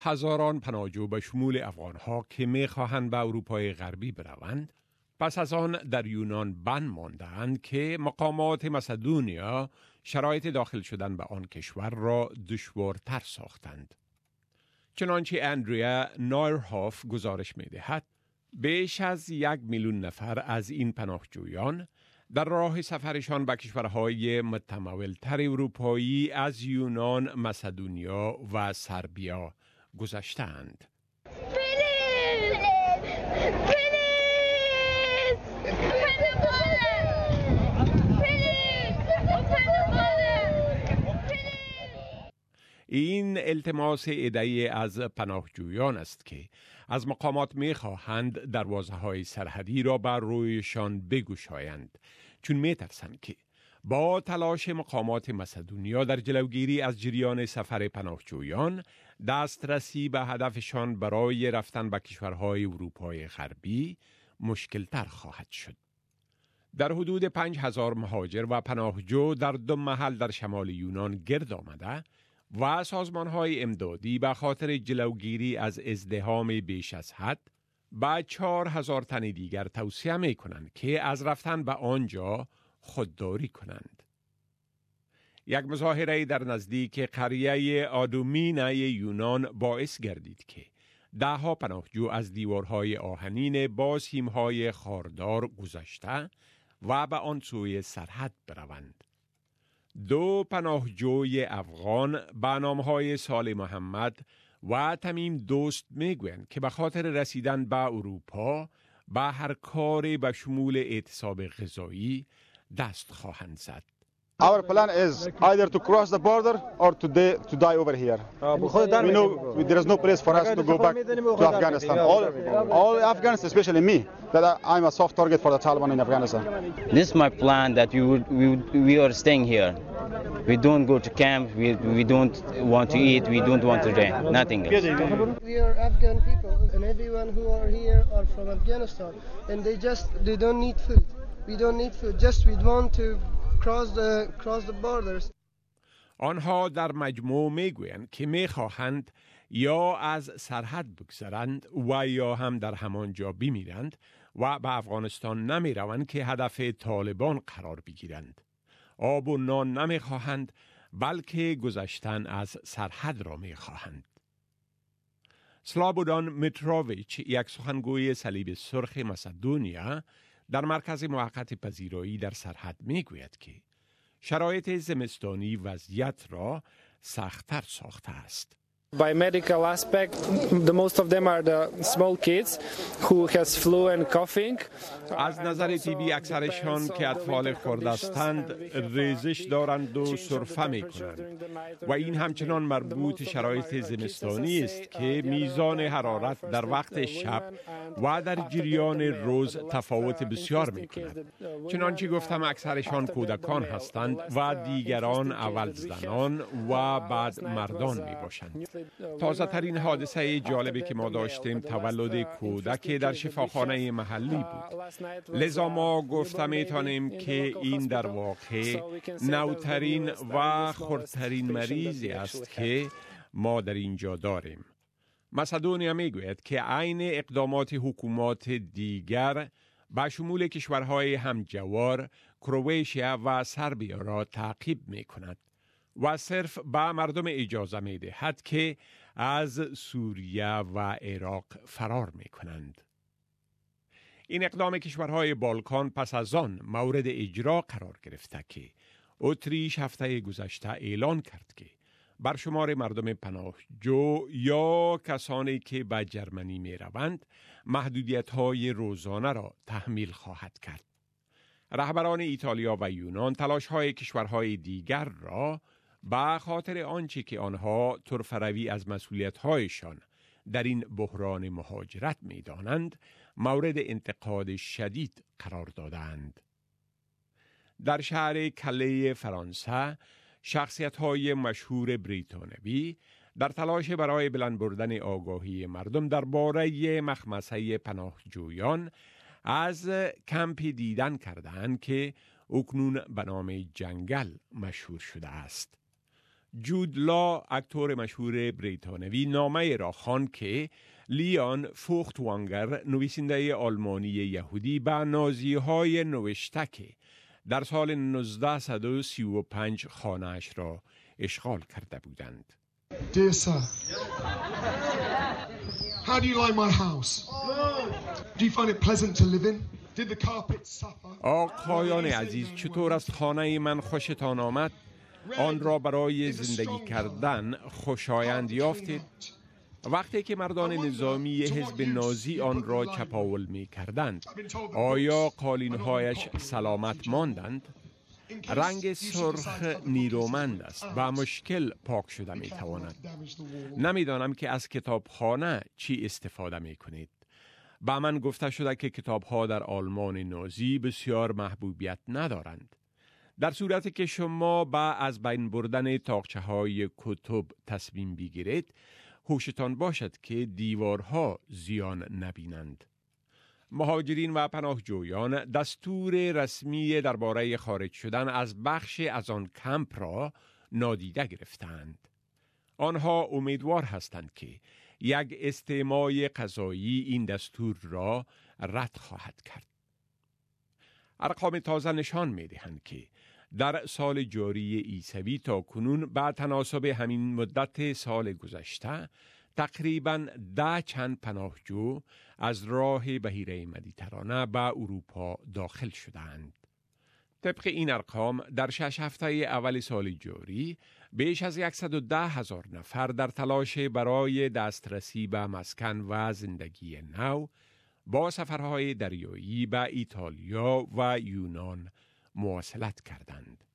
هزاران پناهجو به شمول افغانها که می‌خواهند به اروپای غربی بروند، پس از آن در یونان بند مانده‌اند که مقامات مسدونیا شرایط داخل شدن به آن کشور را دشوارتر ساختند. چنانچه اندریا نایرهاف گزارش می‌دهد، بیش از 1,000,000 نفر از این پناهجویان در راه سفرشان به کشورهای متمولتر اروپایی از یونان، مسدونیا و سربیا گذشتند. این التماس عده‌ای از پناهجویان است که از مقامات می‌خواهند دروازه‌های سرحدی را بر رویشان بگشایند، چون می‌ترسند که با تلاش مقامات مسدونیا در جلوگیری از جریان سفر پناهجویان، دسترسی به هدفشان برای رفتن به کشورهای اروپای غربی مشکل‌تر خواهد شد. در حدود 5,000 مهاجر و پناهجو در 2 محل در شمال یونان گرد آمده و سازمان‌های امدادی به خاطر جلوگیری از ازدحام بیش از حد به 4,000 تن دیگر توصیه می‌کنند که از رفتن به آنجا خودداری کنند. یک مظاهره در نزدیک قریه آدومینه یونان باعث گردید که 10 پناهجو از دیوارهای آهنین با سیم‌های خاردار گذشته و به آن سوی سرحد بروند. 2 پناهجوی افغان به نامهای صالح محمد و تمیم دوست میگویند که به خاطر رسیدن به اروپا به هر کاری به شمول اعتصاب غذایی دست خواهند زد. Our plan is either to cross the border or to die over here. We know there is no place for us to go back to Afghanistan. All Afghans, especially me, that I'm a soft target for the Taliban in Afghanistan. This is my plan that we are staying here. We don't go to camp. We don't want to eat. We don't want to drink. Nothing else. We are Afghan people, and everyone who are here are from Afghanistan, and they don't need food. We don't need food. Just we want to cross the borders. آنها در مجموع میگویند که میخواهند یا از سرحد بگذرند و یا هم در همانجا بمیرند و به افغانستان نمیروند که هدف طالبان قرار بگیرند. آب و نان نمیخواهند، بلکه گذشتن از سرحد را میخواهند. سلابودان متروویچ، یک سخنگوی صلیب سرخ مسدونیا در مرکز موقت پذیرایی در سرحد میگوید که شرایط زمستانی وضعیت را سخت‌تر ساخته است. By medical aspect, the most of them are the small kids who has flu and coughing. از نظر طبی اکثرشان که اطفال خرد هستند ریزش دارند و سرفه می کنند و این همچنان مربوط شرایط زمستانی است که میزان حرارت در وقت شب و در جریان روز تفاوت بسیار می کند. چنانچه گفتم اکثرشان کودکان هستند و دیگران اول زنان و بعد مردان می باشند. تازه ترین حادثه جالبی که ما داشتیم تولد کودک در شفاخانه محلی بود. لذا ما گفته میتونیم که این در واقع نوترین و خردترین مریضی است که ما در اینجا داریم. مسدونیا میگوید که عین اقدامات حکومات دیگر به شمول کشورهای همجوار کرواتیا و سربیا را تعقیب میکند و صرف به مردم اجازه می‌دهد که از سوریه و عراق فرار می‌کنند. این اقدام کشورهای بالکان پس از آن مورد اجرا قرار گرفته که اتریش هفته گذشته اعلان کرد که بر شمار مردم پناهجو یا کسانی که به جرمنی می‌روند محدودیت‌های روزانه را تحمیل خواهد کرد. رهبران ایتالیا و یونان تلاش‌های کشورهای دیگر را به خاطر آنچه که آنها طرفروی از مسئولیت‌هایشان در این بحران مهاجرت می‌دانند مورد انتقاد شدید قرار دادند. در شهر کله فرانسه شخصیت‌های مشهور بریتانوی در تلاش برای بلند بردن آگاهی مردم درباره مخمسه پناهجویان از کمپی دیدن کردند که اکنون به نام جنگل مشهور شده است. جود لا، اکتور مشهور بریتانوی، نامه را خواند که لیان فوختوانگر، نویسنده آلمانی یهودی، به نازی‌های نوشته که در سال 1935 خانه‌اش را اشغال کرده بودند. Dear sir, how do you like my house? Do you find it pleasant to live in? Did the carpet suffer? آقایان عزیز، چطور از خانه من خوشتان آمد؟ آن را برای زندگی کردن خوشایند یافتید؟ وقتی که مردان نظامی حزب نازی آن را چپاول می کردند، آیا قالین‌هایش سلامت ماندند؟ رنگ سرخ نیرومند است و مشکل پاک شده می تواند. نمیدانم که از کتابخانه چی استفاده می کنید. با من گفته شده که کتاب‌ها در آلمان نازی بسیار محبوبیت ندارند. در صورتی که شما با از بین بردن تاقچه‌های کتب تصمیم بگیرید، هوشتان باشد که دیوارها زیان نبینند. مهاجرین و پناهجویان دستور رسمی درباره خارج شدن از بخش از آن کمپ را نادیده گرفتند. آنها امیدوار هستند که یک استماع قضایی این دستور را رد خواهد کرد. ارقام تازه نشان می دهند که در سال جاری عیسوی تا کنون با تناسب همین مدت سال گذشته تقریباً 10 چند پناهجو از راه بحیره مدیترانه به اروپا داخل شدند. طبق این ارقام در 6 هفته اول سال جاری بیش از 110,000 نفر در تلاش برای دسترسی به مسکن و زندگی نو با سفرهای دریایی به ایتالیا و یونان مواصلت کردند.